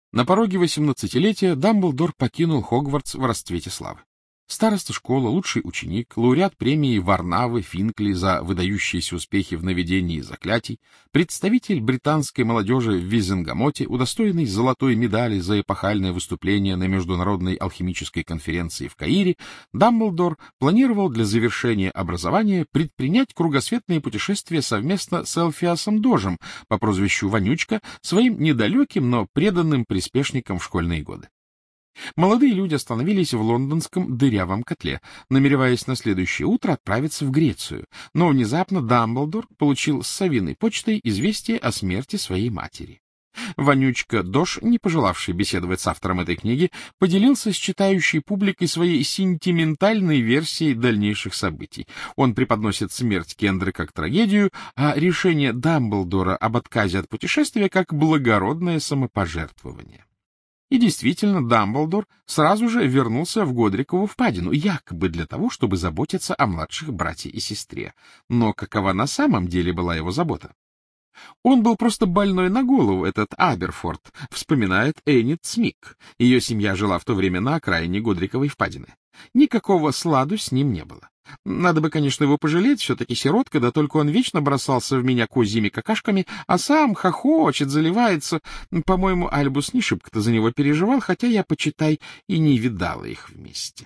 На пороге 18-летия Дамблдор покинул Хогвартс в расцвете славы. Староста школы, лучший ученик, лауреат премии Варнавы Финкли за выдающиеся успехи в наведении заклятий, представитель британской молодежи в Визенгамоте, удостоенный золотой медали за эпохальное выступление на Международной алхимической конференции в Каире, Дамблдор планировал для завершения образования предпринять кругосветное путешествие совместно с Элфиасом Дожем по прозвищу Вонючка, своим недалеким, но преданным приспешником в школьные годы. Молодые люди остановились в лондонском дырявом котле, намереваясь на следующее утро отправиться в Грецию, но внезапно Дамблдор получил с совиной почтой известие о смерти своей матери. Вонючка Дож, не пожелавший беседовать с автором этой книги, поделился с читающей публикой своей сентиментальной версией дальнейших событий. Он преподносит смерть Кендры как трагедию, а решение Дамблдора об отказе от путешествия как благородное самопожертвование. И действительно, Дамблдор сразу же вернулся в Годрикову впадину, якобы для того, чтобы заботиться о младших брате и сестре. Но какова на самом деле была его забота? Он был просто больной на голову, этот Аберфорд, вспоминает Эннет Смик. Ее семья жила в то время на окраине Годриковой впадины. Никакого сладу с ним не было. Надо бы, конечно, его пожалеть, все-таки сиротка, да только он вечно бросался в меня козьими какашками, а сам хохочет, заливается. По-моему, Альбус не шибко-то за него переживал, хотя я, почитай, и не видала их вместе.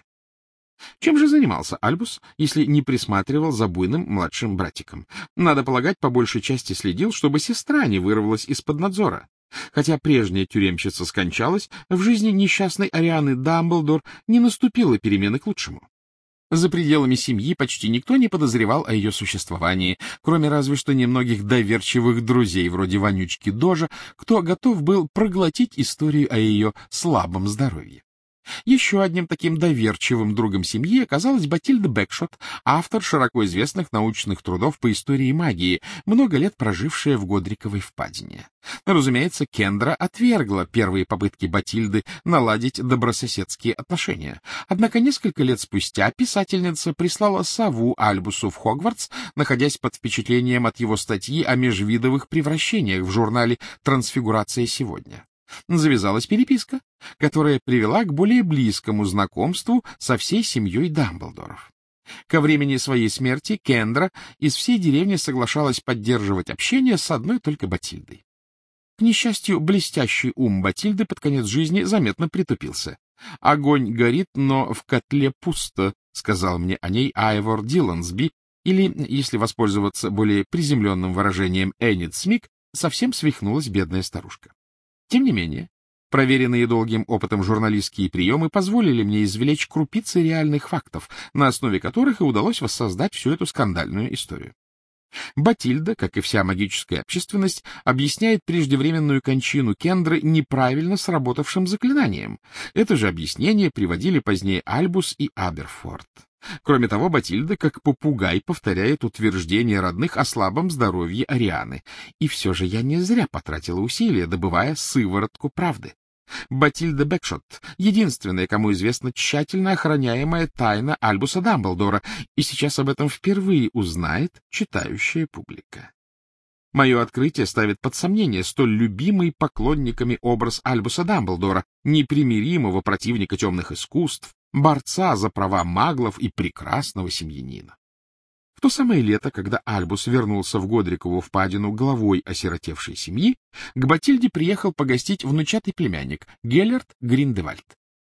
Чем же занимался Альбус, если не присматривал за буйным младшим братиком? Надо полагать, по большей части следил, чтобы сестра не вырвалась из-под надзора. Хотя прежняя тюремщица скончалась, в жизни несчастной Арианы Дамблдор не наступила перемены к лучшему. За пределами семьи почти никто не подозревал о ее существовании, кроме разве что немногих доверчивых друзей, вроде Вонючки Дожа, кто готов был проглотить историю о ее слабом здоровье. Еще одним таким доверчивым другом семьи оказалась Батильда Бэкшот, автор широко известных научных трудов по истории магии, много лет прожившая в Годриковой впадине. Разумеется, Кендра отвергла первые попытки Батильды наладить добрососедские отношения. Однако несколько лет спустя писательница прислала сову Альбусу в Хогвартс, находясь под впечатлением от его статьи о межвидовых превращениях в журнале «Трансфигурация сегодня». Завязалась переписка, которая привела к более близкому знакомству со всей семьей Дамблдоров. Ко времени своей смерти Кендра из всей деревни соглашалась поддерживать общение с одной только Батильдой. К несчастью, блестящий ум Батильды под конец жизни заметно притупился. «Огонь горит, но в котле пусто», — сказал мне о ней Айвор Дилансби, или, если воспользоваться более приземленным выражением, Эннет Смик, совсем свихнулась бедная старушка. Тем не менее, проверенные долгим опытом журналистские приемы позволили мне извлечь крупицы реальных фактов, на основе которых и удалось воссоздать всю эту скандальную историю. Батильда, как и вся магическая общественность, объясняет преждевременную кончину Кендры неправильно сработавшим заклинанием. Это же объяснение приводили позднее Альбус и Аберфорд. Кроме того, Батильда, как попугай, повторяет утверждение родных о слабом здоровье Арианы. И все же я не зря потратила усилия, добывая сыворотку правды. Батильда Бэкшот — единственная, кому известна тщательно охраняемая тайна Альбуса Дамблдора, и сейчас об этом впервые узнает читающая публика. Мое открытие ставит под сомнение столь любимый поклонниками образ Альбуса Дамблдора, непримиримого противника темных искусств, борца за права маглов и прекрасного семьянина. В то самое лето, когда Альбус вернулся в Годрикову впадину главой осиротевшей семьи, к Батильде приехал погостить внучатый племянник Геллерт Гриндевальд.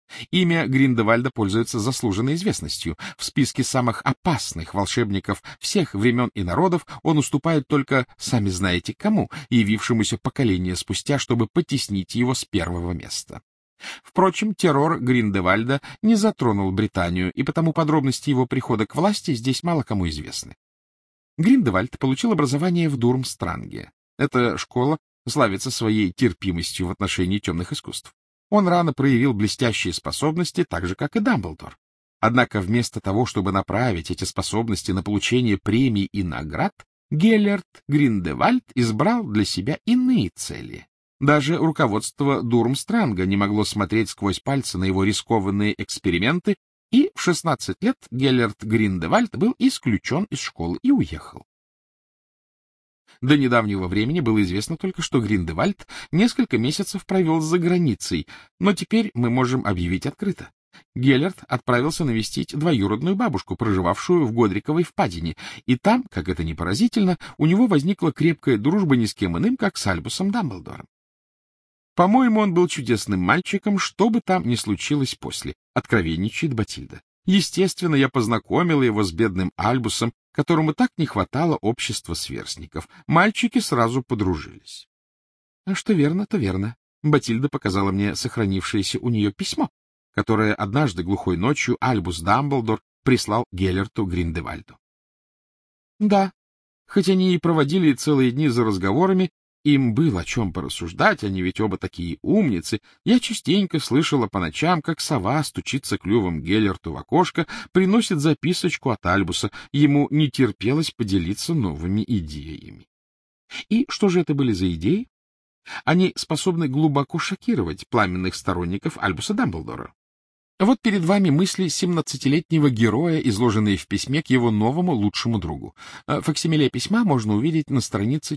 Имя Гриндевальда пользуется заслуженной известностью. В списке самых опасных волшебников всех времен и народов он уступает только, сами знаете кому, явившемуся поколение спустя, чтобы потеснить его с первого места. Впрочем, террор Гриндевальда не затронул Британию, и потому подробности его прихода к власти здесь мало кому известны. Гриндевальд получил образование в Дурмстранге. Эта школа славится своей терпимостью в отношении темных искусств. Он рано проявил блестящие способности, так же, как и Дамблдор. Однако вместо того, чтобы направить эти способности на получение премий и наград, Геллерт Гриндевальд избрал для себя иные цели. Даже руководство Дурмстранга не могло смотреть сквозь пальцы на его рискованные эксперименты, и в 16 лет Геллерт Гриндевальд был исключен из школы и уехал. До недавнего времени было известно только, что Гриндевальд несколько месяцев провел за границей, но теперь мы можем объявить открыто. Геллерт отправился навестить двоюродную бабушку, проживавшую в Годриковой впадине, и там, как это ни поразительно, у него возникла крепкая дружба ни с кем иным, как с Альбусом Дамблдором. По-моему, он был чудесным мальчиком, что бы там ни случилось после, откровенничает Батильда. Естественно, я познакомила его с бедным Альбусом, которому так не хватало общества сверстников. Мальчики сразу подружились. А что верно, то верно. Батильда показала мне сохранившееся у нее письмо, которое однажды глухой ночью Альбус Дамблдор прислал Геллерту Гриндевальду. Да, хоть они и проводили целые дни за разговорами, им было о чем порассуждать, они ведь оба такие умницы. Я частенько слышала по ночам, как сова стучится клювом Геллерту в окошко, приносит записочку от Альбуса. Ему не терпелось поделиться новыми идеями. И что же это были за идеи? Они способны глубоко шокировать пламенных сторонников Альбуса Дамблдора. Вот перед вами мысли 17-летнего героя, изложенные в письме к его новому лучшему другу. Факсимиле письма можно увидеть на странице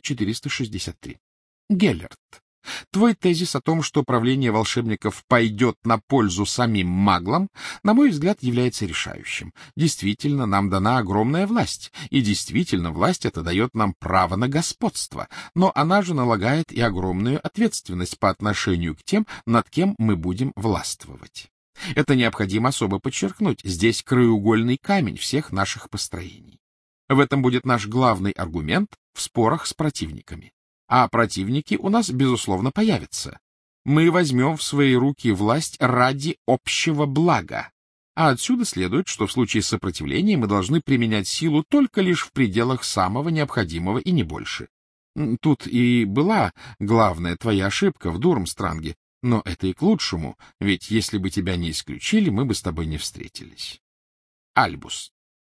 463. Геллерт, твой тезис о том, что правление волшебников пойдет на пользу самим маглам, на мой взгляд, является решающим. Действительно, нам дана огромная власть, и действительно, власть эта дает нам право на господство, но она же налагает и огромную ответственность по отношению к тем, над кем мы будем властвовать. Это необходимо особо подчеркнуть. Здесь краеугольный камень всех наших построений. В этом будет наш главный аргумент в спорах с противниками. А противники у нас, безусловно, появятся. Мы возьмем в свои руки власть ради общего блага. А отсюда следует, что в случае сопротивления мы должны применять силу только лишь в пределах самого необходимого и не больше. Тут и была главная твоя ошибка в Дурмстранге. Но это и к лучшему, ведь если бы тебя не исключили, мы бы с тобой не встретились. Альбус.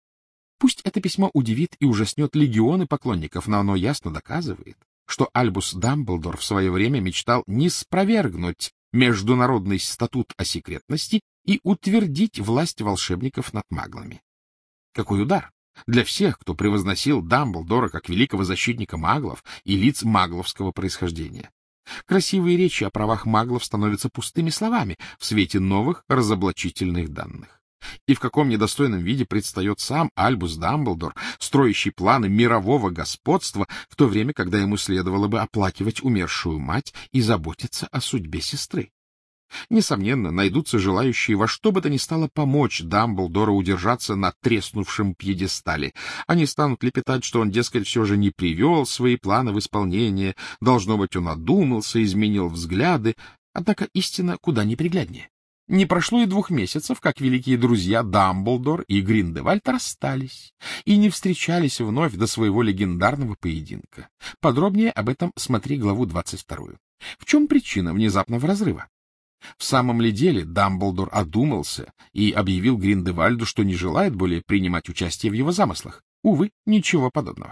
Пусть это письмо удивит и ужаснет легионы поклонников, но оно ясно доказывает, что Альбус Дамблдор в свое время мечтал ниспровергнуть международный статут о секретности и утвердить власть волшебников над маглами. Какой удар! Для всех, кто превозносил Дамблдора как великого защитника маглов и лиц магловского происхождения. Красивые речи о правах маглов становятся пустыми словами в свете новых разоблачительных данных. И в каком недостойном виде предстает сам Альбус Дамблдор, строящий планы мирового господства, в то время, когда ему следовало бы оплакивать умершую мать и заботиться о судьбе сестры. Несомненно, найдутся желающие во что бы то ни стало помочь Дамблдору удержаться на треснувшем пьедестале. Они станут лепетать, что он, дескать, все же не привел свои планы в исполнение, должно быть, он одумался, изменил взгляды, однако истина куда непригляднее. Не прошло и 2 месяцев, как великие друзья Дамблдор и Гриндевальд расстались и не встречались вновь до своего легендарного поединка. Подробнее об этом смотри главу 22. В чем причина внезапного разрыва? В самом ли деле Дамблдор одумался и объявил Гриндевальду, что не желает более принимать участие в его замыслах? Увы, ничего подобного.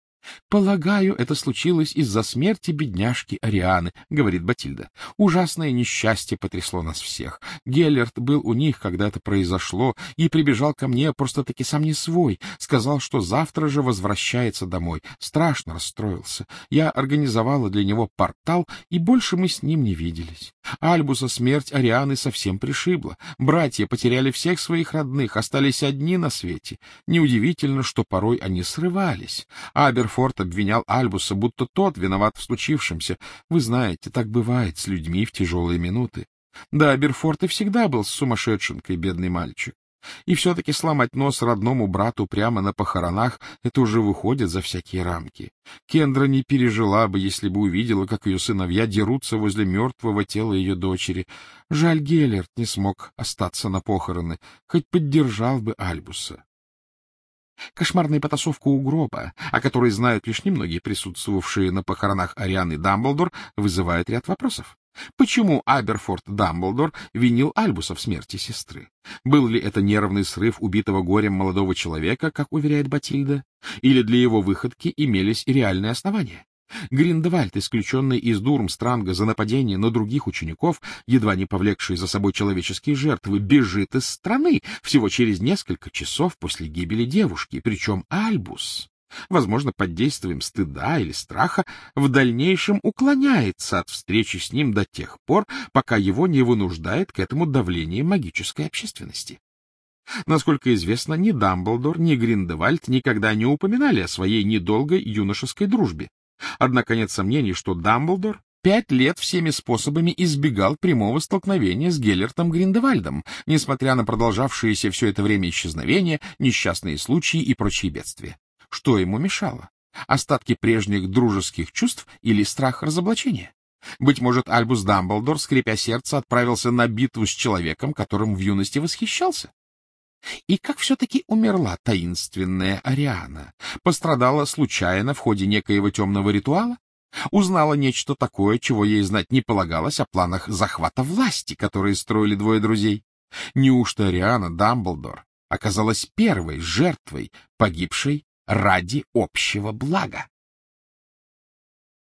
«Полагаю, это случилось из-за смерти бедняжки Арианы», — говорит Батильда. «Ужасное несчастье потрясло нас всех. Геллерт был у них, когда это произошло, и прибежал ко мне просто-таки сам не свой. Сказал, что завтра же возвращается домой. Страшно расстроился. Я организовала для него портал, и больше мы с ним не виделись. Альбуса смерть Арианы совсем пришибла. Братья потеряли всех своих родных, остались одни на свете. Неудивительно, что порой они срывались. Аберфорд обвинял Альбуса, будто тот виноват в случившемся. Вы знаете, так бывает с людьми в тяжелые минуты. Да, Аберфорд и всегда был сумасшедшенкой, бедный мальчик. И все-таки сломать нос родному брату прямо на похоронах — это уже выходит за всякие рамки. Кендра не пережила бы, если бы увидела, как ее сыновья дерутся возле мертвого тела ее дочери. Жаль, Геллерт не смог остаться на похороны, хоть поддержал бы Альбуса. Кошмарная потасовка у гроба, о которой знают лишь немногие присутствовавшие на похоронах Арианы Дамблдор, вызывает ряд вопросов. Почему Аберфорд Дамблдор винил Альбуса в смерти сестры? Был ли это нервный срыв убитого горем молодого человека, как уверяет Батильда, или для его выходки имелись и реальные основания? Гриндевальд, исключенный из Дурмстранга за нападение на других учеников, едва не повлекший за собой человеческие жертвы, бежит из страны всего через несколько часов после гибели девушки, причем Альбус возможно, под действием стыда или страха, в дальнейшем уклоняется от встречи с ним до тех пор, пока его не вынуждает к этому давление магической общественности. Насколько известно, ни Дамблдор, ни Гриндевальд никогда не упоминали о своей недолгой юношеской дружбе. Однако нет сомнений, что Дамблдор 5 лет всеми способами избегал прямого столкновения с Геллертом Гриндевальдом, несмотря на продолжавшиеся все это время исчезновения, несчастные случаи и прочие бедствия. Что ему мешало? Остатки прежних дружеских чувств или страх разоблачения? Быть может, Альбус Дамблдор, скрипя сердце, отправился на битву с человеком, которым в юности восхищался? И как все-таки умерла таинственная Ариана? Пострадала случайно в ходе некоего темного ритуала? Узнала нечто такое, чего ей знать не полагалось о планах захвата власти, которые строили двое друзей? Неужто Ариана Дамблдор оказалась первой жертвой, погибшей ради общего блага?